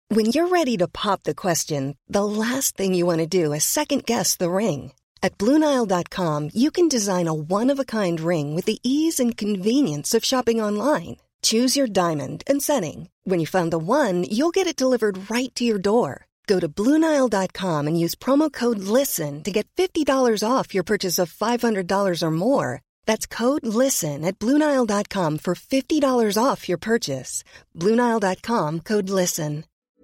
When you're ready to pop the question, the last thing you want to do is second-guess the ring. At BlueNile.com, you can design a one-of-a-kind ring with the ease and convenience of shopping online. Choose your diamond and setting. When you find the one, you'll get it delivered right to your door. Go to BlueNile.com and use promo code LISTEN to get $50 off your purchase of $500 or more. That's code LISTEN at BlueNile.com for $50 off your purchase. BlueNile.com, code LISTEN.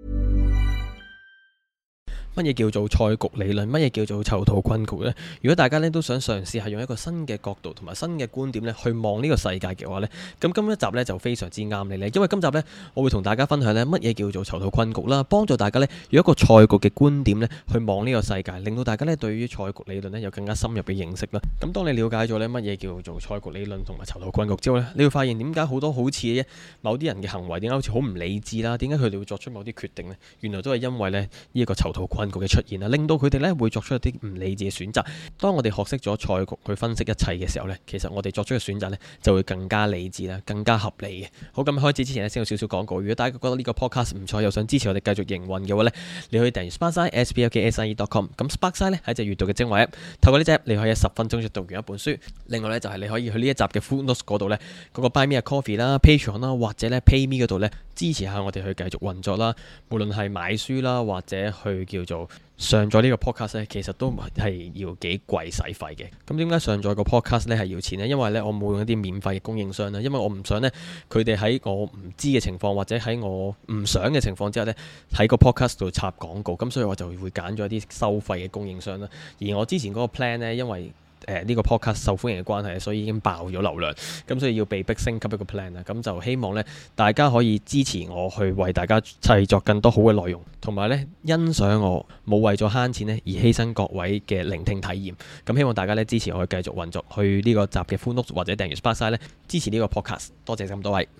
乜嘢叫做賽局理論？乜嘢叫做囚徒困局呢？如果大家咧都想嘗試係用一個新嘅角度同埋新嘅觀點咧去望呢個世界嘅話呢，咁今一集呢就非常之啱你咧，因為今集呢，我會同大家分享呢乜嘢叫做囚徒困局啦，幫助大家呢用一個賽局嘅觀點呢去望呢個世界，令到大家呢對於賽局理論呢有更加深入嘅認識啦。咁當你了解咗呢乜嘢叫做賽局理論同埋囚徒困局之後呢，你會發現點解好多好似某啲人嘅行為點解好似好唔理智啦？點解佢哋會作出某啲決定呢？原來都係因為呢一個囚徒困局嘅出現啦，令到佢哋咧會作出一啲唔理智嘅選擇。當我哋學識咗賽局去分析一切嘅時候呢，其實我哋作出嘅選擇呢就會更加理智啦，更加合理嘅。好，咁開始之前呢，先有少少廣告。如果大家覺得呢個 podcast 唔錯，又想支持我哋繼續營運嘅話呢，你可以訂閱 Sparkside sparkside.com。咁 Sparkside 呢係一隻閱讀嘅精華 app， 透過呢隻 app 你可以喺10分鐘就讀完一本書。另外呢，就係你可以去呢一集嘅 Footnotes 嗰度呢，嗰個 Buy Me a Coffee 啦、Patreon 啦或者呢 Pay Me 嗰度呢，支持下我哋去繼續運作啦。無論係買書啦或者去叫做上載呢個 podcast 咧，其實都係要幾貴使費嘅。咁點解上載個 podcast 咧係要錢呢？因為咧我冇用一啲免費嘅供應商啦，因為我唔想咧佢哋喺我唔知嘅情況或者喺我唔想嘅情況之下咧喺個 podcast 度插廣告，咁所以我就會揀咗一啲收費嘅供應商啦。而我之前嗰個 plan 咧，因為呢個 podcast 受歡迎嘅關係，所以已經爆咗流量，咁所以要被逼升級一個 plan 啦。咁就希望呢，大家可以支持我去為大家製作更多好嘅內容，同埋呢欣賞我冇為咗慳錢呢而犧牲各位嘅聆聽體驗。咁希望大家呢支持我去繼續運作，去呢個集嘅 Footnotes 或者訂閱 Sparkside 呢支持呢個 podcast。多謝咁多位。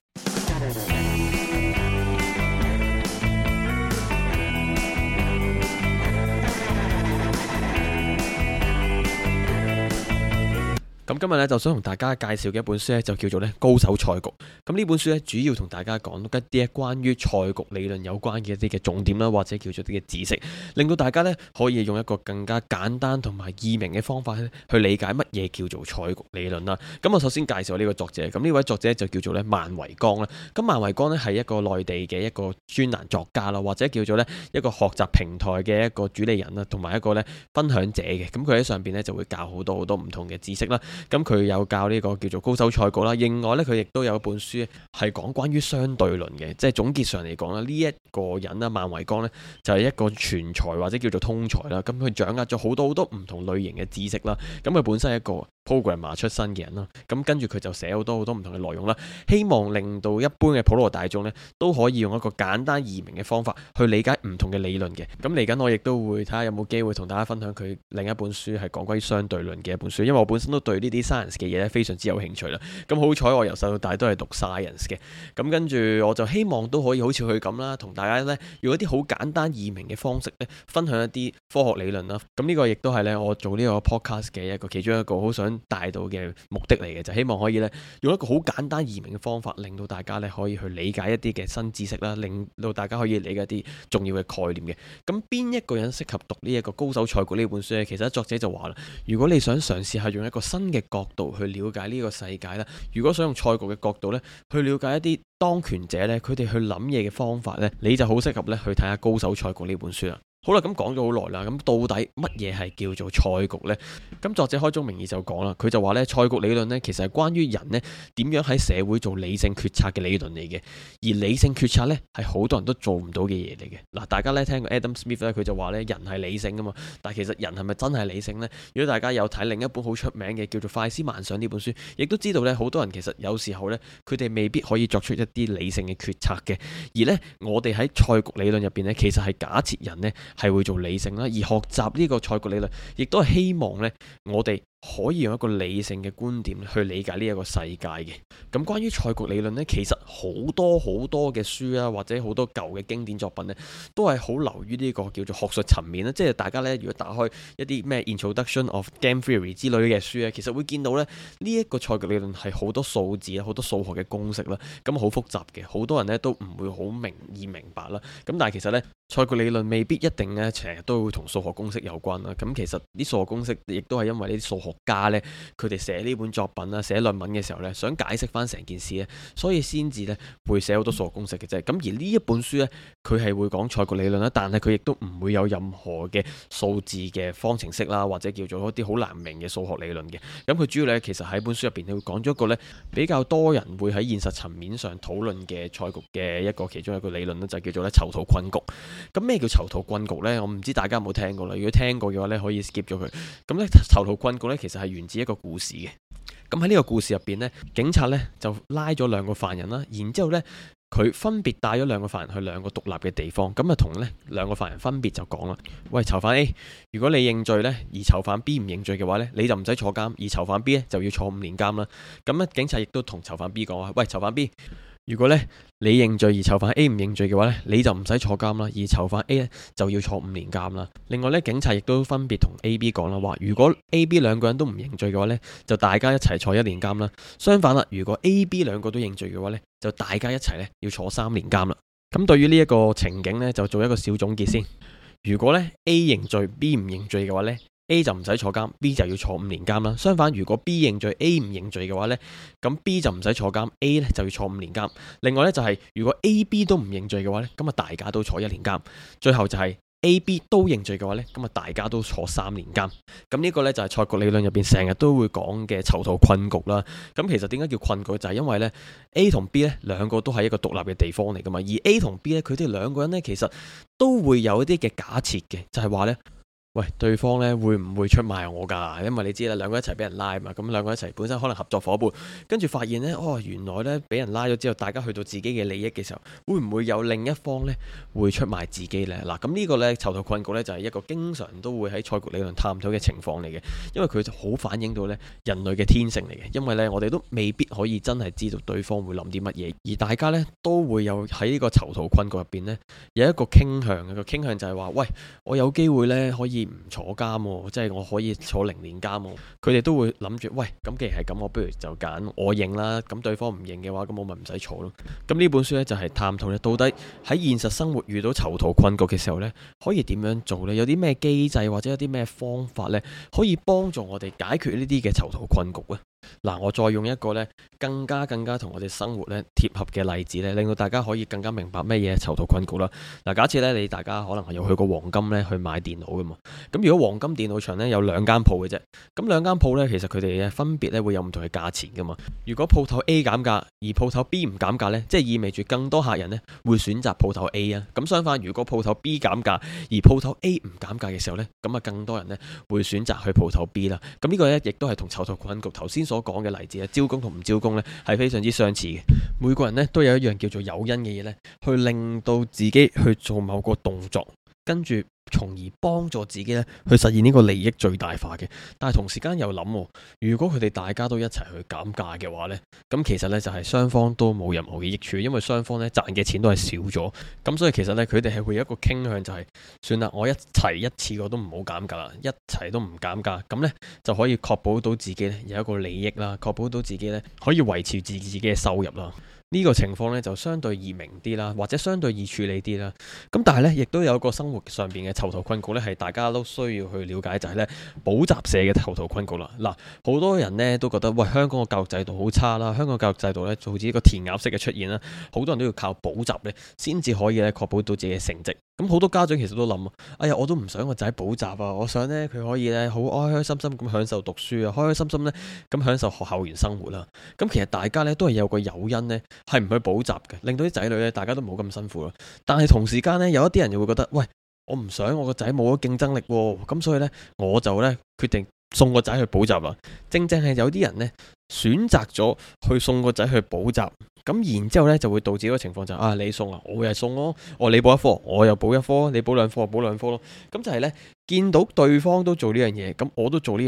咁今日咧就想同大家介紹嘅一本書咧就叫做咧高手賽局。咁呢本書咧主要同大家講一啲關於賽局理論有關嘅一啲嘅重點啦，或者叫做啲嘅知識，令到大家咧可以用一個更加簡單同埋易明嘅方法去理解乜嘢叫做賽局理論啦。咁我首先介紹呢個作者，咁呢位作者就叫做咧萬維剛啦。咁萬維剛咧係一個內地嘅一個專欄作家啦，或者叫做咧一個學習平台嘅一個主理人啦，同埋一個咧分享者嘅。咁佢喺上邊咧就會教好多唔同嘅知識啦。咁佢有教呢個叫做高手賽局啦，另外呢，佢亦都有一本書係講關於相對論嘅，即係總結上嚟講啦，呢一個人啦，萬維剛呢，就係一個全才或者叫做通才啦，咁佢掌握咗好多唔同類型嘅知識啦，咁佢本身係一個programmer 出身嘅人啦，咁跟住佢就寫好多唔同嘅內容啦，希望令到一般嘅普羅大眾呢都可以用一個簡單易明嘅方法去理解唔同嘅理論嘅。咁嚟緊我亦都會睇下有冇機會同大家分享佢另一本書係講關於相對論嘅一本書，因為我本身都對呢啲 science 嘅嘢咧非常之有興趣啦。咁好彩我由細到大都係讀 science 嘅，咁跟住我就希望都可以好似佢咁啦，同大家呢用一啲好簡單易明嘅方式呢分享一啲科學理論啦。咁呢個亦都係呢我做呢個 podcast 嘅一個其中一個好想帶到嘅目的嚟嘅，就希望可以咧用一個好簡單易明嘅方法，令到大家咧可以去理解一啲嘅新知識啦，令到大家可以理解一啲重要嘅概念嘅。咁邊一個人適合讀呢一個高手賽局呢本書呢？其實作者就話啦，如果你想嘗試下用一個新嘅角度去了解呢個世界啦，如果想用賽局嘅角度咧去了解一啲當權者咧佢哋去諗嘢嘅方法咧，你就好適合咧去睇下高手賽局呢本書啦。好啦，咁講咗好耐啦，咁到底乜嘢係叫做賽局呢？咁作者開宗明義就講啦，佢就話咧賽局理論呢其實係關於人呢點樣喺社會做理性決策嘅理論嚟嘅，而理性決策呢係好多人都做唔到嘅嘢嚟嘅。嗱，大家咧聽過 Adam Smith 咧，佢就話咧人係理性噶嘛，但係其實人係咪真係理性呢？如果大家有睇另一本好出名嘅叫做《快思慢想》呢本書，亦都知道咧好多人其實有時候咧佢哋未必可以作出一啲理性嘅決策嘅，而呢，我哋喺賽局理論入邊呢，其實係假設人呢係會做理性啦，而學習呢個賽局理論，亦都係希望呢，我哋可以用一個理性嘅觀點去理解呢一個世界嘅。咁關於賽局理論呢，其實好多嘅書啊，或者好多舊嘅經典作品呢，都係好流於呢個叫做學術層面啦。即係大家呢，如果打開一啲咩 Introduction of Game Theory 之類嘅書咧，其實會見到咧呢一個賽局理論係好多數字啊，好多數學嘅公式啦，咁好複雜嘅，好多人呢都唔會好明白啦。咁但係其實呢，賽局理論未必一定呢成日都會同數學公式有關啦。咁其實啲數學公式亦都係因為呢啲數學家呢，佢哋寫呢本作品啦、寫論文嘅時候呢，想解釋翻成件事呢，所以先至呢會寫好多數學公式嘅啫。咁而呢一本書呢，佢係會講賽局理論啦，但係佢亦都唔會有任何嘅數字嘅方程式啦，或者叫做一啲好難明嘅數學理論嘅。咁佢主要呢，其實喺本書入邊，佢會講咗一個呢比較多人會喺現實層面上討論嘅賽局嘅一個其中一個理論呢，就叫做咧囚徒困局。咁咩叫囚徒困局呢？我唔知大家有冇聽過啦。如果聽過嘅話呢，可以 skip 咗佢。咁呢囚徒困局呢，其實係源自一個故事嘅。咁喺呢個故事入邊呢，警察呢就拉咗兩個犯人啦，然之後呢，佢分別帶咗兩個犯人去兩個獨立嘅地方，咁啊同呢兩個犯人分別就講啦：喂，囚犯 A， 如果你認罪呢，而囚犯 B 唔認罪嘅話呢，你就唔使坐監，而囚犯 B 呢就要坐5年監啦。咁咧警察亦都同囚犯 B 講啊：喂，囚犯 B， 如果呢你認罪而囚犯 A 唔認罪嘅話呢，你就唔使坐監啦，而囚犯 A 呢就要坐5年監啦。另外呢，警察亦都分別同 A、B 講啦，話如果 A、B 兩個人都唔認罪嘅話呢，就大家一齊坐1年監啦。相反啦，如果 A、B 兩個都認罪嘅話呢，就大家一齊呢要坐3年監啦。咁對於呢一個情景呢，就做一個小總結先。如果呢 A 認罪 B 唔認罪嘅話呢，A 就唔使坐監 ，B 就要坐5年監啦。相反，如果 B 認罪 A 唔認罪嘅話呢，咁 B 就唔使坐監 ，A 呢就要坐5年監。另外呢，就係如果 A、B 都唔認罪嘅話呢，咁啊大家都坐1年監。最後就係A、B 都認罪嘅話呢，咁啊大家都坐3年監。咁呢個呢，就係賽局理論入邊成日都會講嘅囚徒困局啦。咁其實點解叫困局？就係因為呢 A 同 B 呢兩個都係一個獨立嘅地方嚟噶嘛，而 A 同 B 呢，佢哋兩個人呢，其實都會有一啲嘅假設嘅，就係話呢：喂，對方咧會唔會出賣我㗎？因為你知啦，兩個一齊俾人拉嘛，咁兩個一齊本身可能合作伙伴，跟住發現呢，原來呢俾人拉咗之後，大家去到自己嘅利益嘅時候，會唔會有另一方呢會出賣自己呢？嗱，咁呢個呢囚徒困局呢，就係一個經常都會喺賽局理論探討嘅情況嚟嘅，因為佢就好反映到呢人類嘅天性嚟嘅，因為呢我哋都未必可以真係知道對方會諗啲乜嘢，而大家呢都會有喺呢個囚徒困局入邊呢有一個傾向，個傾向就係話：喂，我有機會呢可以唔坐監喎，即係我可以坐0年監喎。佢哋都會諗住，喂，咁既然係咁，我不如就揀我認啦。咁對方唔認嘅話，咁我咪唔使坐咯。咁呢本書呢，就係探討咧，到底喺現實生活遇到囚徒困局嘅時候呢，可以點樣做呢？有啲咩機制或者有啲咩方法呢，可以幫助我哋解決呢啲嘅囚徒困局呢？嗱，我再用一個咧更加同我哋生活咧貼合嘅例子咧，令到大家可以更加明白咩嘢囚徒困局啦。嗱，假設咧大家可能係有去過黃金咧去買電腦噶嘛，咁如果黃金電腦場咧有2間鋪嘅啫，咁2間鋪咧其實佢哋分別咧會有唔同嘅價錢噶嘛。如果鋪頭 A 減價，而鋪頭 B 唔減價咧，即係意味住更多客人咧會選擇鋪頭 A 啊。咁相反，如果鋪頭 B 減價，而鋪頭 A 唔減價嘅時候咧，咁啊更多人咧會選擇去鋪頭 B 啦。咁呢個咧亦都係同囚徒困局頭先所講嘅例子啊，招供同唔招供咧係非常之相似嘅。每個人咧都有一樣叫做誘因嘅嘢咧，去令到自己去做某個動作，跟住從而幫助自己咧去實現呢個利益最大化嘅。但係同時間又諗，如果佢哋大家都一齊去減價嘅話呢，咁其實呢就係雙方都冇任何嘅益處，因為雙方呢賺嘅錢都係少咗。咁所以其實呢，佢哋係會有一個傾向，就係算啦，我一次過都唔好減價啦，一齊都唔減價，咁呢就可以確保到自己呢有一個利益啦，確保到自己呢可以維持自己嘅收入啦。呢個情況呢，就相對易明啲啦，或者相對易處理啲啦。咁但係呢，亦都有一個生活上邊嘅囚徒困局呢，係大家都需要去了解，就係呢補習社嘅囚徒困局啦。嗱，好多人呢都覺得，喂，香港嘅教育制度好差啦，香港教育制度呢就好似一個填鴨式嘅出現啦，好多人都要靠補習呢先至可以呢確保到自己嘅成績。咁好多家長其實都諗，哎呀，我都唔想個仔補習啊，我想呢，佢可以呢好開開心心咁享受讀書啊，開開心心呢咁享受學校園生活啦。咁其實大家呢都係有個誘因呢，係唔去補習嘅，令到啲仔女呢大家都冇咁辛苦咯。但係同時間呢，有一啲人就會覺得，喂，我唔想我個仔冇咗競爭力喎，咁所以呢，我就呢決定送個仔去補習啦。正係有啲人呢選擇咗去送個仔去補習，咁然之後呢就會導致一個情況就係，你送啊，我又送咯，你補一科，我又補一科，你補2科，我補2科咯。咁就係呢，見到對方都做呢樣嘢，咁我都做呢樣嘢，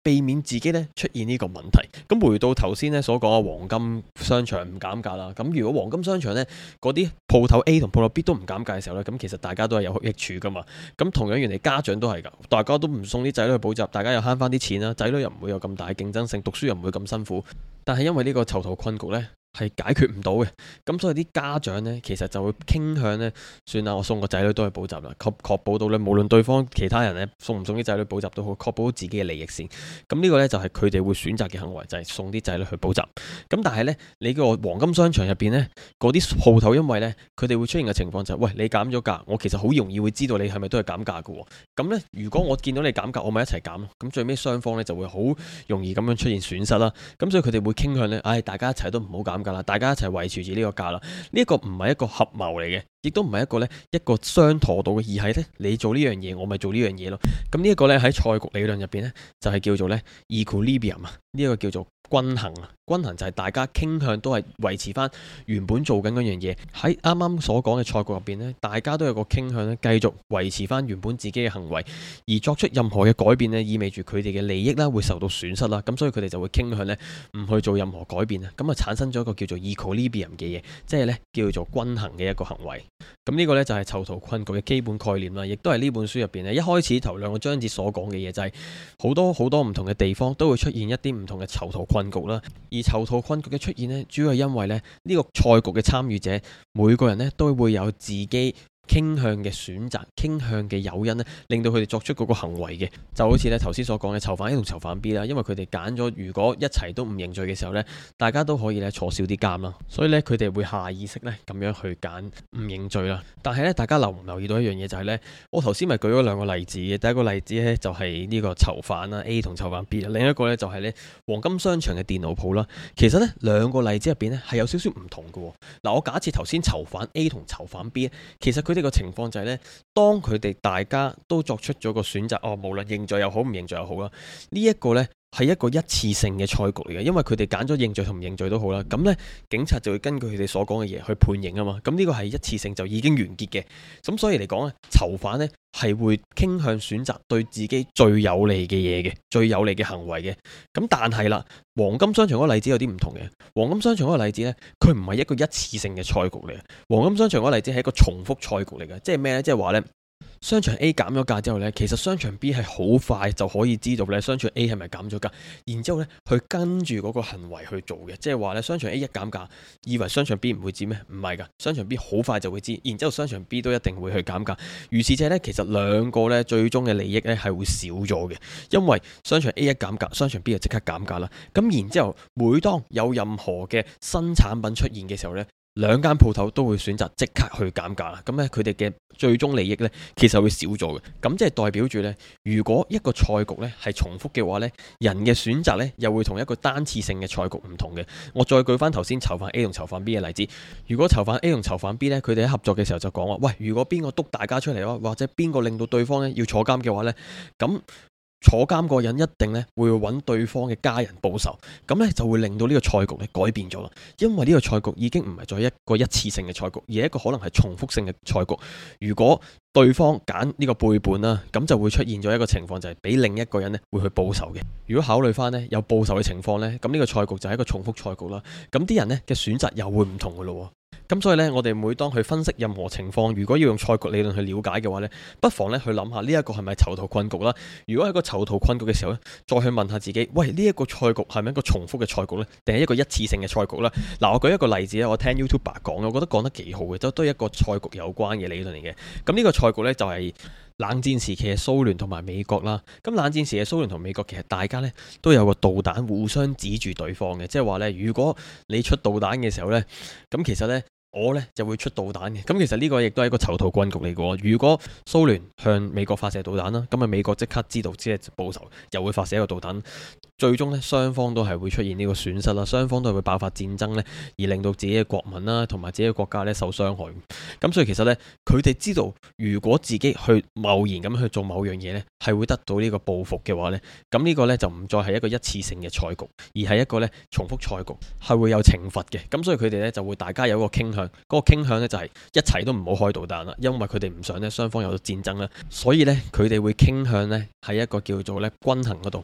避免自己咧出現呢個問題。咁回到頭先咧所講嘅黃金商場唔減價啦，咁如果黃金商場咧嗰啲鋪頭 A 同鋪頭 B 都唔減價嘅時候咧，咁其實大家都係有益處噶嘛。咁同樣原嚟家長都係噶，大家都唔送啲仔女去補習，大家又慳翻啲錢啦，仔女又唔會有咁大嘅競爭性，讀書又唔會咁辛苦。但係因為呢個囚徒困局呢係解決唔到嘅，咁所以啲家長呢其實就會傾向呢：算啦，我送個仔女都去補習啦，確保到呢無論對方其他人呢送唔送啲仔女補習都好，確保到自己嘅利益先。咁呢個呢就係佢哋會選擇嘅行為，就係送啲仔女去補習。咁但係呢，你個黃金商場入邊呢嗰啲鋪頭，因為呢佢哋會出現嘅情況就係：喂，你減咗價，我其實好容易會知道你係咪都係減價嘅。咁呢，如果我見到你減價，我咪一齊減咯。咁最尾雙方呢就會好容易咁樣出現損失啦。咁所以佢哋會傾向呢：大家一齊都唔好減價啦，大家一齊維持住呢個價啦。呢一個唔係一個合謀嚟嘅，亦都唔係一個相妥到嘅，而係呢：你做呢樣嘢，我咪做呢樣嘢咯。咁呢一個呢喺賽局理論入邊呢，就係叫做呢 equilibrium 啊，呢一個叫做均衡啊。均衡就係大家傾向都係維持翻原本做緊嗰樣嘢。喺啱啱所講嘅賽局入邊呢，大家都有個傾向呢，繼續維持翻原本自己嘅行為，而作出任何嘅改變呢，意味住佢哋嘅利益啦會受到損失啦。咁所以佢哋就會傾向呢唔去做任何改變啊。咁啊產生咗一個叫做 equilibrium 嘅嘢，即係呢叫做均衡嘅一個行為。咁呢個呢就係囚徒困局嘅基本概念啦，亦都係呢本書入邊呢一開始頭兩個章節所講嘅嘢，就係好多好多唔同嘅地方都會出現一啲唔同嘅囚徒困局啦。而囚徒困局嘅出現呢，主要係因為呢個賽局嘅參與者每個人呢都會有自己傾向嘅選擇、傾向嘅誘因呢，令到佢哋作出嗰個行為嘅。就好似呢頭先所講嘅囚犯 A 同囚犯 B 啦，因為佢哋揀咗如果一齊都唔認罪嘅時候呢，大家都可以呢坐少啲監啦，所以呢，佢哋會下意識呢咁樣去揀唔認罪啦。但係呢，大家留唔留意到一樣嘢就係呢：我頭先咪舉咗兩個例子嘅，第一個例子呢就係呢個囚犯啦 A 同囚犯 B 啦，另一個呢就係呢黃金商場嘅電腦鋪啦。其實呢兩個例子入邊呢係有少少唔同嘅。嗱，我假設頭先囚犯 A 同囚犯 B 其實佢哋個情況就係呢：當佢哋大家都作出咗個選擇，無論認罪又好唔認罪又好啦，呢一個呢係一個一次性嘅賽局嚟嘅，因為佢哋揀咗認罪同唔認罪都好啦，咁呢警察就會根據佢哋所講嘅嘢去判刑啊嘛，咁呢個係一次性就已經完結嘅，咁所以嚟講呢，囚犯呢係會傾向選擇對自己最有利嘅嘢嘅，最有利嘅行為嘅。咁但係啦，黃金商場嗰個例子有啲唔同嘅，黃金商場嗰個例子呢，佢唔係一個一次性嘅賽局嚟嘅，黃金商場嗰個例子係一個重複賽局嚟嘅，即係咩呢？即係話呢。商場 A 減咗價之後呢，其實商場 B 係好快就可以知道呢商場 A 係咪減咗價，然之後呢去跟住嗰個行為去做嘅，即係話呢商場 A 一減價，以為商場 B 唔會知咩？唔係噶，商場 B 好快就會知，然之後商場 B 都一定會去減價，如是者呢，其實兩個呢最終嘅利益呢係會少咗嘅，因為商場 A 一減價，商場 B 就即刻減價啦，咁然之後每當有任何嘅新產品出現嘅時候呢，兩間鋪頭都會選擇即刻去減價啦，咁咧佢哋嘅最終利益咧其實會少咗嘅，咁即係代表住咧，如果一個賽局咧係重複嘅話咧，人嘅選擇咧又會同一個單次性嘅賽局唔同嘅。我再舉翻頭先囚犯 A 同囚犯 B 嘅例子，如果囚犯 A 同囚犯 B 咧，佢哋喺合作嘅時候就講話，喂，如果邊個督大家出嚟，或者邊個令到對方咧要坐監嘅話咧，咁坐監個人一定咧會揾對方嘅家人報仇，咁咧就會令到呢個賽局咧改變咗啦。因為呢個賽局已經唔係再一個一次性嘅賽局，而係一個可能係重複性嘅賽局。如果對方揀呢個背叛啦，咁就會出現咗一個情況，就係俾另一個人咧會去報仇嘅。如果考慮翻呢有報仇嘅情況呢，咁呢個賽局就係一個重複賽局啦。咁啲人呢嘅選擇又會唔同噶咯。咁所以呢，我哋每當去分析任何情況，如果要用賽局理論去了解嘅話呢，不妨呢去諗下呢一個係咪囚徒困局啦。如果係個囚徒困局嘅時候呢，再去問下自己，喂，呢一個賽局係咪一個重複嘅賽局呢？定係一個一次性嘅賽局呢？嗱，我舉一個例子，我聽 YouTuber 講，我覺得講得幾好嘅，都係一個賽局有關嘅理論嚟嘅。咁呢個賽局呢，就係冷戰時期嘅蘇聯同埋美國啦。咁冷戰時嘅蘇聯同美國其實大家呢都有個導彈互相指住對方嘅，即係話呢，如果你出導彈嘅時候呢，咁其實呢，我呢就會出導彈嘅。咁其實呢個亦都係一個囚徒困局嚟嘅。如果蘇聯向美國發射導彈啦，咁啊美國即刻知道即係報仇，又會發射一個導彈，最終呢雙方都係會出現呢個損失啦，雙方都係會爆發戰爭呢，而令到自己嘅國民啦同埋自己嘅國家呢受傷害。咁所以其實呢，佢哋知道如果自己去貿然咁去做某樣嘢呢，係會得到呢個報復嘅話呢，咁呢個呢就唔再係一個一次性嘅賽局，而係一個呢重複賽局，係會有懲罰嘅。咁所以佢哋呢就會大家有一個傾向。嗰個傾向咧就係一齊都唔好開導彈啦，因為佢哋唔想咧雙方有戰爭啦，所以咧佢哋會傾向咧喺一個叫做咧均衡嗰度。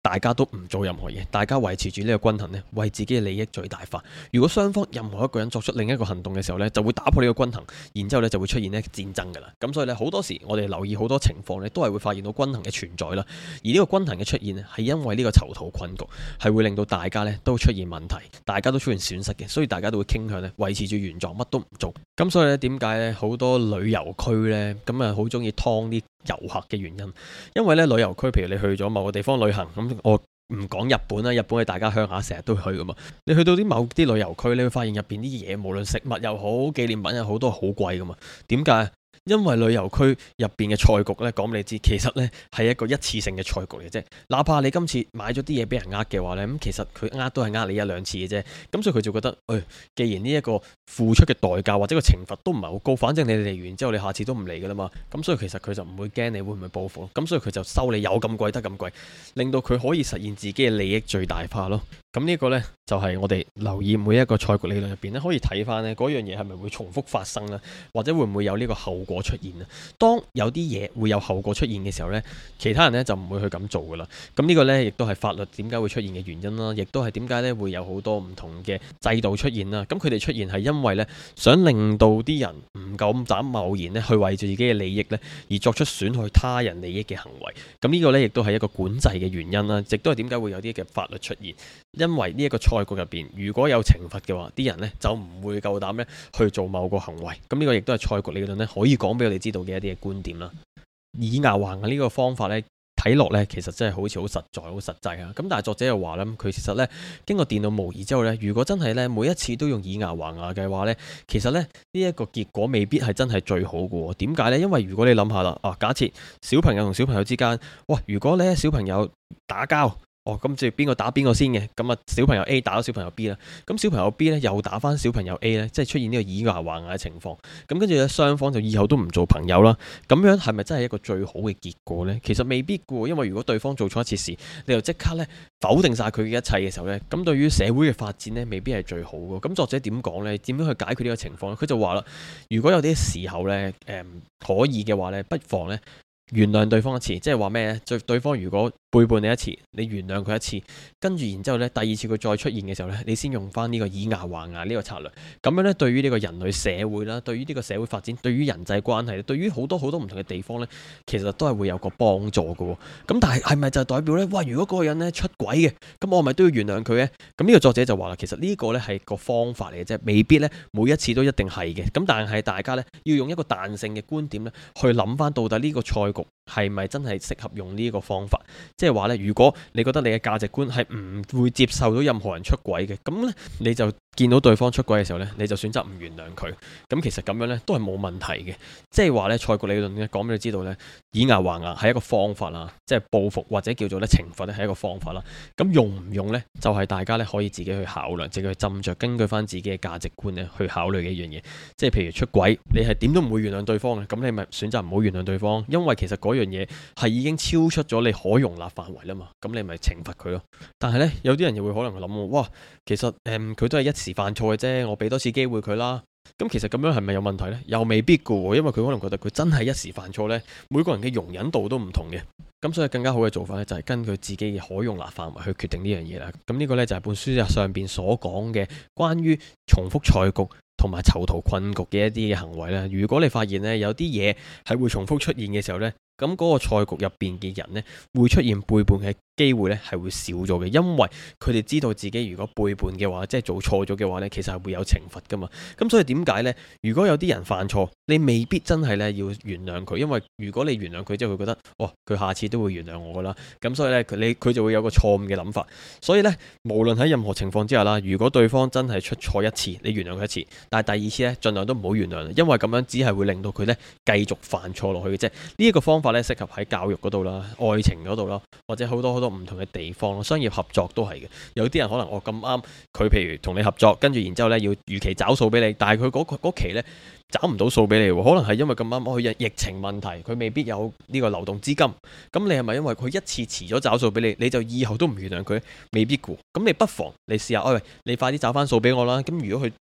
大家都唔做任何嘢，大家維持住呢個均衡呢，為自己嘅利益最大化。如果雙方任何一個人作出另一個行動嘅時候呢，就會打破呢個均衡，然之後呢就會出現呢戰爭噶啦。咁所以呢，好多時我哋留意好多情況呢，都係會發現到均衡嘅存在啦。而呢個均衡嘅出現呢，係因為呢個囚徒困局係會令到大家呢都出現問題，大家都出現損失嘅，所以大家都會傾向呢維持住原狀，乜都唔做。咁所以呢，點解呢好多旅遊區呢咁啊好中意劏啲遊客嘅原因？因為呢旅遊區，譬如你去咗某個地方旅行，咁我唔講日本啦，日本係大家鄉下成日都去噶嘛。你去到某啲旅遊區，你會發現入邊啲嘢，無論食物又好，紀念品又好，都係好貴噶嘛。點解？因為旅遊區入邊嘅賽局呢，講俾你知，其實呢係一個一次性嘅賽局嚟啫。哪怕你今次買咗啲嘢俾人呃嘅話呢，咁其實佢都係呃你一兩次嘅啫。咁所以佢就覺得，既然呢一個付出嘅代價或者個懲罰都唔係好高，反正你哋嚟完之後，你下次都唔嚟噶啦嘛。咁所以其實佢就唔會驚你會唔會報復，咁所以佢就收你有咁貴得咁貴，令到佢可以實現自己嘅利益最大化咯。咁呢個呢，就係我哋留意每一個賽局理論入邊呢，可以睇翻呢嗰樣嘢係咪會重複發生啦，或者會唔會有呢個後果出現啊？當有啲嘢會有後果出現嘅時候呢，其他人呢就唔會去咁做噶啦。咁呢個呢，亦都係法律點解會出現嘅原因啦，亦都係點解呢會有好多唔同嘅制度出現啦。咁佢哋出現係因為呢，想令到啲人唔夠膽貿然呢去為住自己嘅利益呢而作出損害他人利益嘅行為。咁呢個呢，亦都係一個管制嘅原因啦，亦都係點解會有啲嘅法律出現。因為呢一個賽局入邊，如果有懲罰嘅話，啲人呢就唔會夠膽呢去做某個行為。咁呢個亦都係賽局理論呢可以講俾我哋知道嘅一啲嘅觀點啦。以牙還牙呢個方法呢，睇落呢其實真係好似好實在、好實際啊。咁但係作者又話呢，佢其實呢經過電腦模擬之後呢，如果真係呢每一次都用以牙還牙嘅話呢，其實呢呢一個結果未必係真係最好嘅。點解呢？因為如果你諗下啦，假設小朋友同小朋友之間，如果呢小朋友打交。咁即係邊個打邊個先嘅？咁啊，小朋友 A 打咗小朋友 B 啦，咁小朋友 B 咧又打翻小朋友 A 咧，即係出現呢個以牙還牙嘅情況。咁跟住咧，雙方就以後都唔做朋友啦。咁樣係咪真係一個最好嘅結果呢？其實未必嘅，因為如果對方做錯一次事，你又即刻咧否定晒佢嘅一切嘅時候呢，咁對於社會嘅發展呢，未必係最好嘅。咁作者點講呢？點樣去解決呢個情況呢？佢就話啦，如果有啲時候呢，可以嘅話呢，不妨呢原諒對方一次，即係話咩呢？對方如果背叛你一次，你原諒佢一次，跟住然之後呢，第二次佢再出現嘅時候呢，你先用翻呢個以牙還牙呢個策略。咁樣呢，對於呢個人類社會啦，對於呢個社會發展，對於人際關係，對於好多好多唔同嘅地方呢，其實都係會有個幫助嘅。咁但係係咪就代表呢？哇！如果嗰個人呢出軌嘅，咁我咪都要原諒佢呢？咁呢個作者就話啦，其實呢個呢係個方法嚟嘅啫，未必呢每一次都一定係嘅。咁但係大家呢，要用一個彈性嘅觀點呢，去諗翻到底呢個賽局係咪真係適合用呢個方法？即係話咧，如果你覺得你嘅價值觀係唔會接受到任何人出軌嘅，咁咧你就見到對方出軌嘅時候咧，你就選擇唔原諒佢。咁其實咁樣咧都係冇問題嘅。即係話咧，賽局理論咧講俾你知道咧，以牙還牙係一個方法啦，即係報復或者叫做咧懲罰咧係一個方法啦。咁用唔用咧，就係大家咧可以自己去考量，自己去斟酌，根據翻自己嘅價值觀咧去考慮嘅一樣嘢。即係譬如出軌，你係點都唔會原諒對方嘅，咁你咪選擇唔好原諒對方，因為其實嗰樣嘢係已經超出咗你可容納範圍啦嘛。咁你咪懲罰佢咯。但係咧，有啲人又會可能諗，哇，其實佢都係一時犯錯嘅啫，我俾多次機會佢啦。咁其實咁樣係咪有問題呢？又未必噶，因為佢可能覺得佢真係一時犯錯呢，每個人嘅容忍度都唔同嘅。咁所以更加好嘅做法呢，就係根據自己嘅可容納範圍去決定呢樣嘢啦。咁呢個呢，就係本書上邊所講嘅關於重複賽局同埋囚徒困局嘅一啲嘅行為啦。如果你發現呢，有啲嘢係會重複出現嘅時候呢，咁嗰個賽局入邊嘅人呢，會出現背叛嘅機會呢係會少咗嘅，因為佢哋知道自己如果背叛嘅話，即係做錯咗嘅話呢，其實係會有懲罰噶嘛。咁所以點解呢？如果有啲人犯錯，你未必真係呢要原諒佢，因為如果你原諒佢之後，佢覺得佢下次都會原諒我噶啦。咁所以呢，佢就會有個錯誤嘅諗法。所以呢，無論喺任何情況之下啦，如果對方真係出錯一次，你原諒佢一次，但係第二次呢，盡量都唔好原諒，因為咁樣只係會令到佢呢繼續犯錯落去嘅啫。呢一個方法呢，適合喺教育嗰度啦、愛情嗰度啦，或者好多好多唔同嘅地方咯，商業合作都係嘅。有啲人可能咁啱，佢譬如同你合作，跟住然之後呢要預期找數俾你，但係佢嗰期呢找唔到數俾你，可能係因為咁啱佢疫情問題，佢未必有呢個流動資金。咁你係咪因為佢一次遲咗找數俾你，你就以後都唔原諒佢？未必嘅。咁你不妨你試下，你快啲找翻數俾我啦。咁如果佢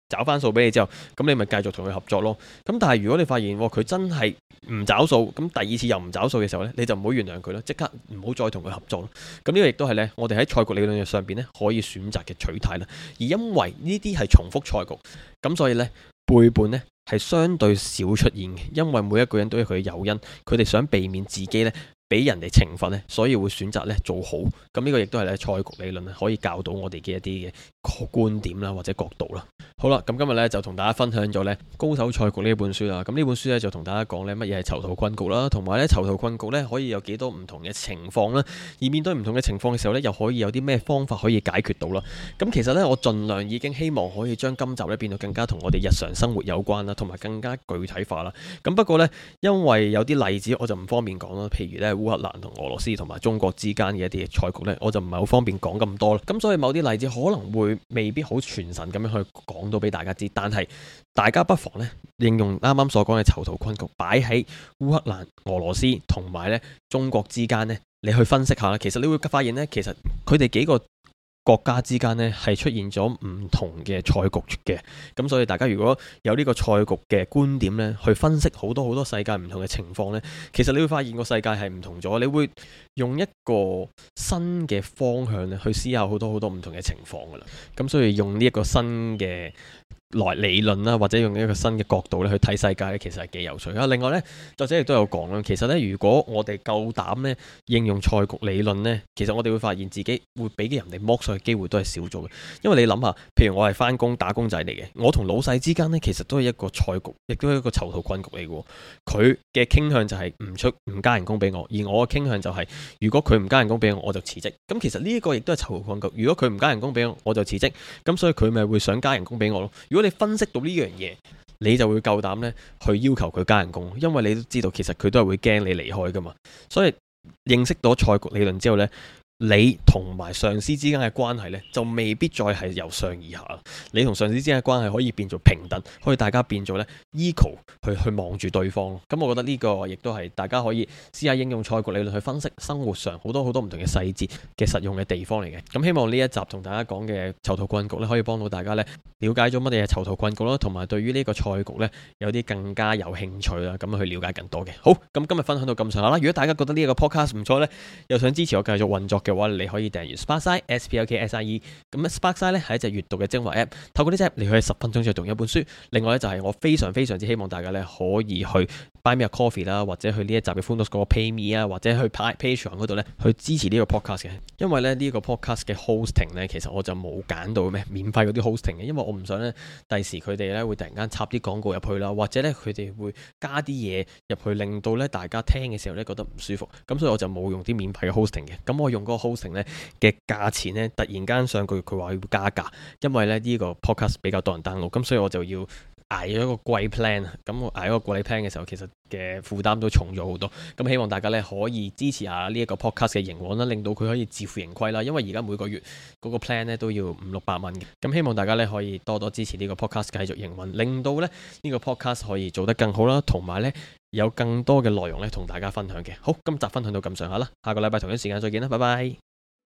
找翻數俾你之後，咁你咪繼續同佢合作咯。咁但係如果你發現佢真係唔找數，咁第二次又唔找數嘅時候呢，你就唔好原諒佢咯，即刻唔好再同佢合作咯。咁呢個亦都係呢，我哋喺賽局理論上邊呢可以選擇嘅取態啦。而因為呢啲係重複賽局，咁所以呢，背叛呢係相對少出現嘅，因為每一個人都有佢嘅誘因，佢哋想避免自己呢俾人哋懲罰呢，所以會選擇咧做好。咁呢個亦都係咧賽局理論咧可以教到我哋嘅一啲嘅觀點啦，或者角度啦。好啦，咁今日咧就同大家分享咗咧《高手賽局》呢一本書啦。咁呢本書咧就同大家講咧乜嘢係囚徒困局啦，同埋咧囚徒困局咧可以有幾多唔同嘅情況啦。而面對唔同嘅情況嘅時候咧，又可以有啲咩方法可以解決到啦。咁其實咧我盡量已經希望可以將今集咧變到更加同我哋日常生活有關啦，同埋更加具體化啦。咁不過咧因為有啲例子我就唔方便講啦，譬如咧烏克蘭同俄羅斯同埋中國之間嘅一啲賽局咧，我就唔係好方便講咁多啦。咁所以某啲例子可能會未必好全神咁樣去講到俾大家知，但係大家不妨咧應用啱啱所講嘅囚徒困局擺喺烏克蘭、俄羅斯同埋咧中國之間咧，你去分析下啦。其實你會發現咧，其實佢哋幾個國家之間呢係出現咗唔同嘅賽局嘅，咁所以大家如果有呢個賽局嘅觀點呢，去分析好多世界唔同嘅情況呢，其實你會發現個世界係唔同咗，你會用一個新嘅方向咧去思考好多唔同嘅情況噶啦。咁所以用呢一個新嘅理論啦，或者用一個新嘅角度咧去睇世界咧，其實係幾有趣啊！另外咧，作者亦都有講啦，其實咧，如果我哋夠膽咧應用賽局理論咧，其實我哋會發現自己會俾人哋剝削嘅機會都係少咗嘅。因為你諗下，譬如我係翻工打工仔嚟嘅，我同老細之間咧，其實都係一個賽局，亦都係一個囚徒困局嚟嘅。佢嘅傾向就係唔加人工俾我，而我嘅傾向就係如果佢唔加人工俾我，我就辭職。咁其實呢一個亦都係囚徒困局。如果佢唔加人工俾我，我就辭職。咁所以佢咪會想加人工俾我咯。如果你分析到呢樣嘢，你就會夠膽咧去要求佢加人工，因為你都知道其實佢都係會驚你離開噶嘛。所以認識到賽局理論之後呢，你同埋上司之間嘅關係呢，就未必再係由上而下。你同上司之間嘅關係可以變做平等，可以大家變做呢 equal 去望住對方。咁我覺得呢個亦都係大家可以試下應用賽局理論去分析生活上好多唔同嘅細節嘅實用嘅地方嚟嘅。咁希望呢一集同大家講嘅囚徒困局呢，可以幫到大家呢了解咗乜嘢係囚徒困局啦，同埋對於呢個賽局呢有啲更加有興趣啦，咁去了解更多嘅。好，咁今日分享到咁上下啦。如果大家覺得呢一個 podcast 唔錯呢，又想支持我繼續運作嘅話，你可以訂閱 Sparkside SPLKSIE。咁 Sparkside 咧係一隻閱讀嘅精華 app， 透過呢隻 app你可以10分鐘就讀一本書。另外咧就係我非常之希望大家咧可以去 Buy Me a Coffee 啦，或者去呢一集嘅 Funos 嗰個 Pay Me 啊，或者去 Patreon 嗰度咧去支持呢個 podcast 嘅。因為咧呢個 podcast 嘅 hosting 咧，其實我就冇揀到免費嗰啲 hosting 嘅，因為我唔想咧第時佢哋咧會突然間插啲廣告入去啦，或者咧佢哋會加啲嘢入去，令到咧大家聽嘅時候咧覺得唔舒服。咁所以我就冇用啲免費嘅 hosting 嘅。咁我用嗰個 hosting 咧嘅價錢咧突然間上個月佢話要加價，因為咧呢個 podcast 比較多人 download，咁所以我就要捱咗一個貴 plan。咁我捱一個貴 plan 嘅時候，其實嘅負擔都重咗好多。咁希望大家咧可以支持下呢一個 podcast 嘅營運啦，令到佢可以自負盈虧啦。因為而家每個月嗰個 plan 咧都要500-600蚊嘅。咁希望大家咧可以多支持呢個 podcast 繼續營運，令到咧呢個 podcast 可以做得更好啦，同埋咧有更多嘅內容咧同大家分享嘅。好，今集分享到咁上下啦，下個禮拜同一時間再見啦，拜拜。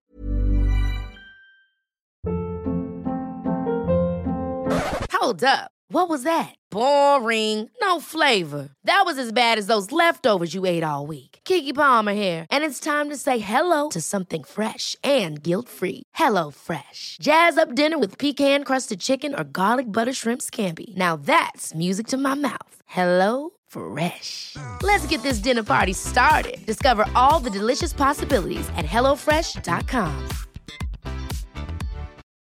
Hold up. What was that? Boring. No flavor. That was as bad as those leftovers you ate all week. Keke Palmer here, and it's time to say hello to something fresh and guilt-free. Hello Fresh. Jazz up dinner with pecan-crusted chicken or garlic butter shrimp scampi. Now that's music to my mouth. Hello Fresh. Let's get this dinner party started. Discover all the delicious possibilities at HelloFresh.com.